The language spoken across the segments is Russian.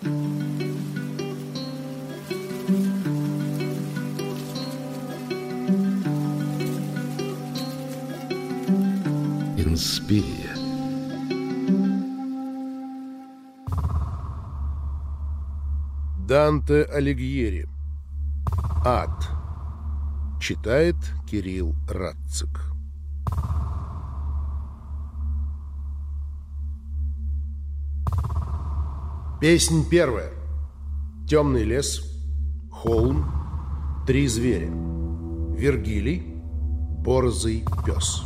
Инспирия. Данте Алигьери. Ад. Читает Кирилл Радцик. Песнь первая. Темный лес, холм, три зверя. Вергилий, борзый пес.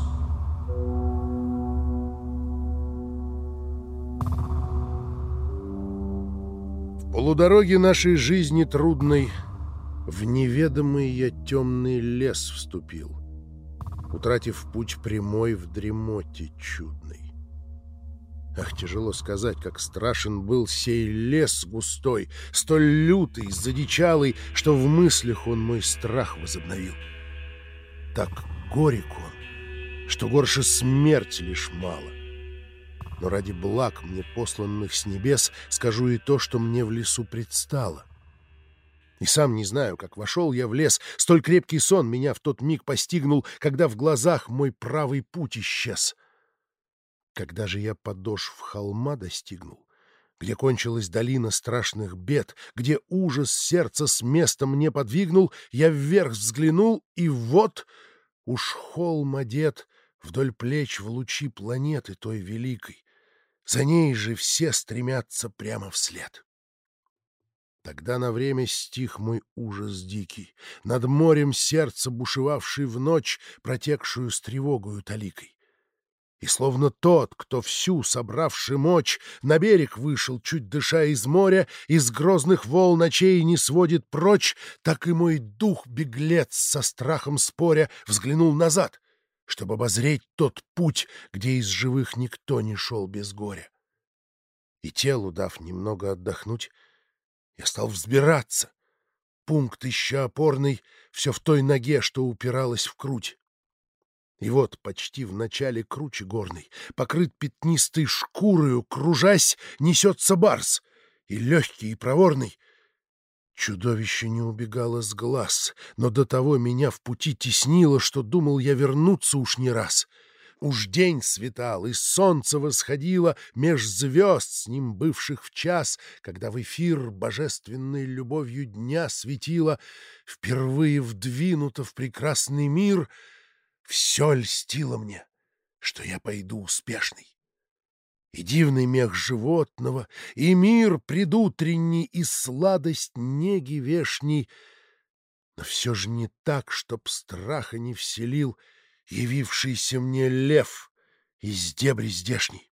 В полудороге нашей жизни трудной в неведомый я темный лес вступил, утратив путь прямой в дремоте чудной. Ах, тяжело сказать, как страшен был сей лес густой, столь лютый, задичалый, что в мыслях он мой страх возобновил. Так горек он, что горше смерти лишь мало. Но ради благ мне посланных с небес скажу и то, что мне в лесу предстало. И сам не знаю, как вошел я в лес, столь крепкий сон меня в тот миг постигнул, когда в глазах мой правый путь исчез. Когда же я подошв холма достигнул, где кончилась долина страшных бед, где ужас сердца с места мне подвигнул, я вверх взглянул, и вот уж холм одет вдоль плеч в лучи планеты той великой. За ней же все стремятся прямо вслед. Тогда на время стих мой ужас дикий, над морем сердце бушевавший в ночь, протекшую с тревогою таликой. И словно тот, кто всю собравший мочь, на берег вышел, чуть дыша из моря, из грозных волн ночей не сводит прочь, так и мой дух-беглец со страхом споря взглянул назад, чтобы обозреть тот путь, где из живых никто не шел без горя. И телу дав немного отдохнуть, я стал взбираться. Пункт еще опорный все в той ноге, что упиралась в круть. И вот почти в начале кручи горной, покрыт пятнистой шкурою, кружась, несется барс. И легкий, и проворный. Чудовище не убегало с глаз, но до того меня в пути теснило, что думал я вернуться уж не раз. Уж день светал, и солнце восходило меж звезд, с ним бывших в час, когда в эфир божественной любовью дня светило, впервые вдвинуто в прекрасный мир, все льстило мне, что я пойду успешный. И дивный мех животного, и мир предутренний, и сладость неги вешней, но все же не так, чтоб страха не вселил явившийся мне лев из дебри здешней.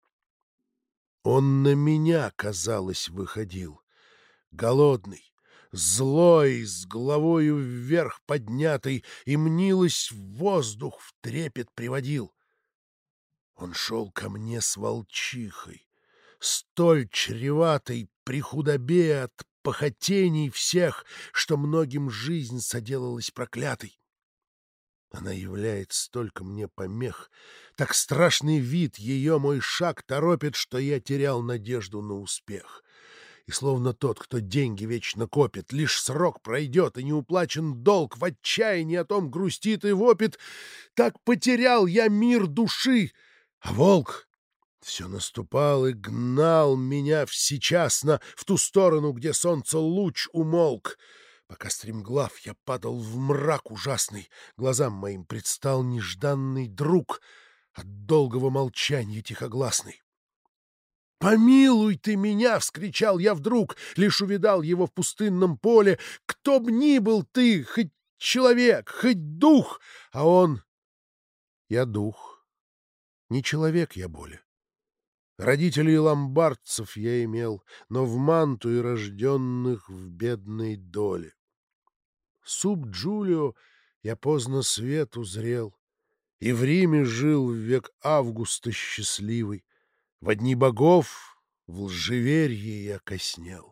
Он на меня, казалось, выходил, голодный, злой, с головою вверх поднятой, и мнилось, воздух в трепет приводил. Он шел ко мне с волчихой, столь чреватой при худобе от похотений всех, что многим жизнь соделалась проклятой. Она являет столько мне помех, так страшный вид ее мой шаг торопит, что я терял надежду на успех. И словно тот, кто деньги вечно копит, лишь срок пройдет, и неуплачен долг, в отчаянии о том грустит и вопит, так потерял я мир души, а волк все наступал и гнал меня всечасно в ту сторону, где солнце луч умолк. Пока стремглав я падал в мрак ужасный, глазам моим предстал нежданный друг от долгого молчания тихогласный. «Помилуй ты меня!» — вскричал я вдруг, лишь увидал его в пустынном поле. «Кто б ни был ты, хоть человек, хоть дух!» А он... Я дух, не человек я более. Родителей ломбардцев я имел, но в манту и рожденных в бедной доле. Суб Джулио я поздно свет узрел, и в Риме жил в век Августа счастливый. В дни богов в лжеверье я коснел.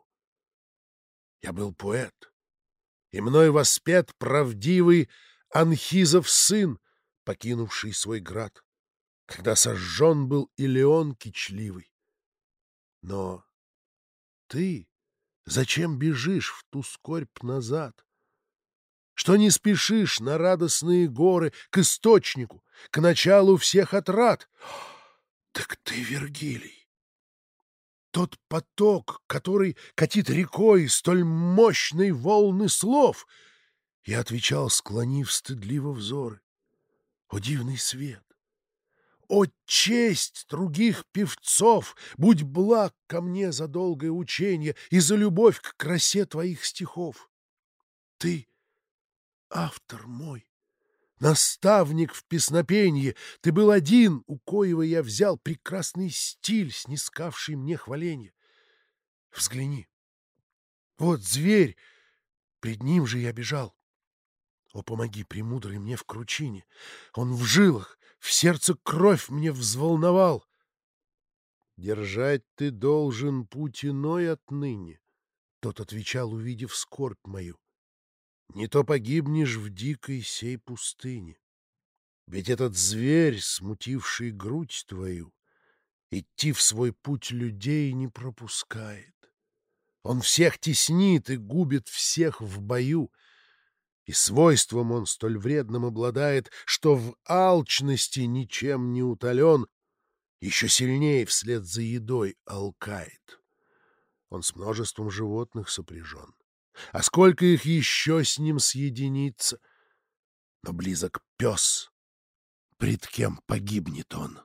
Я был поэт, и мной воспет правдивый Анхизов сын, покинувший свой град, когда сожжен был и Леон кичливый. Но ты, Зачем бежишь в ту скорбь назад? Что не спешишь на радостные горы, к источнику, к началу всех отрад? Так ты Вергилий, тот поток, который катит рекой столь мощной волны слов. Я отвечал, склонив стыдливо взоры. О, дивный свет! О, честь других певцов! Будь благ ко мне за долгое учение и за любовь к красе твоих стихов. Ты — автор мой, наставник в песнопении, ты был один, у коего я взял прекрасный стиль, снискавший мне хваленье. Взгляни, вот зверь, пред ним же я бежал. О, помоги, премудрый, мне в кручине. Он в жилах, в сердце кровь мне взволновал. Держать ты должен путь иной отныне, тот отвечал, увидев скорбь мою. Не то погибнешь в дикой сей пустыне. Ведь этот зверь, смутивший грудь твою, идти в свой путь людей не пропускает. Он всех теснит и губит всех в бою. И свойством он столь вредным обладает, что в алчности ничем не утолен, еще сильнее вслед за едой алкает. Он с множеством животных сопряжен. А сколько их еще с ним съединится? Но близок пес, пред кем погибнет он.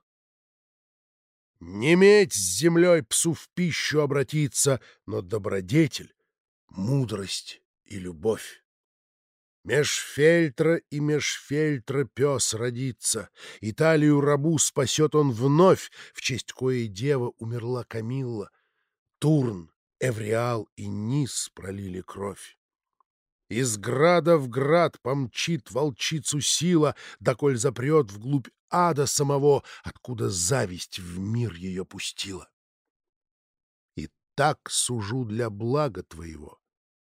Не медь с землей псу в пищу обратиться, но добродетель, мудрость и любовь. Меж фельтра и меж фельтра пес родится, Италию рабу спасет он вновь, в честь коей дева умерла Камилла. Турн, Эвриал и Низ пролили кровь. Из града в град помчит волчицу сила, доколь запрет вглубь ада самого, откуда зависть в мир ее пустила. И так сужу для блага твоего.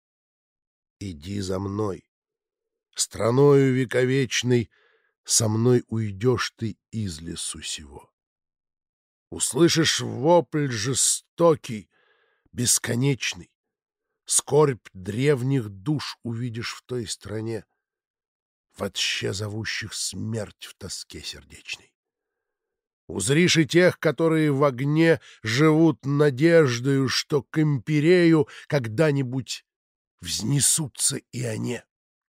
Иди за мной. Страною вековечной со мной уйдешь ты из лесу сего. Услышишь вопль жестокий, бесконечный, скорбь древних душ увидишь в той стране, вотще зовущих смерть в тоске сердечной. Узришь и тех, которые в огне живут надеждою, что к имперею когда-нибудь взнесутся и они.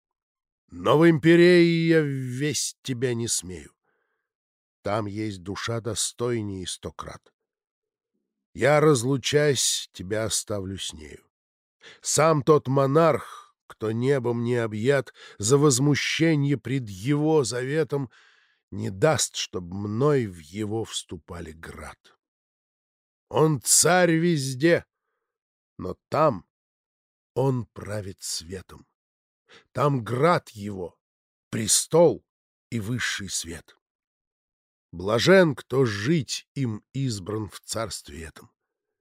Но в империи я ввесть тебя не смею. Там есть душа достойнее 100 крат. Я, разлучаясь, тебя оставлю с нею. Сам тот монарх, кто небом не объят, за возмущение пред его заветом не даст, чтоб мной в его вступали град. Он царь везде, но там он правит светом. Там град его, престол и высший свет. Блажен, кто жить им избран в царстве этом.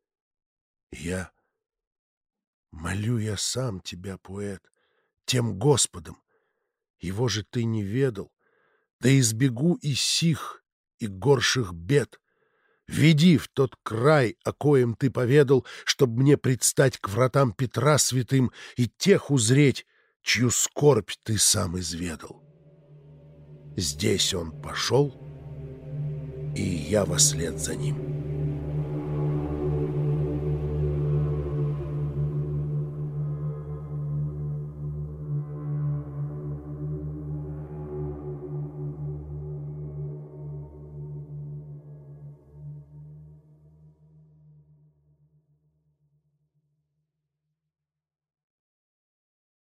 Я молю я сам тебя, поэт, тем Господом, его же ты не ведал, да избегу и сих, и горших бед. Веди в тот край, о коем ты поведал, чтоб мне предстать к вратам Петра святым и тех узреть, чью скорбь ты сам изведал. Здесь он пошел, и я вослед за ним.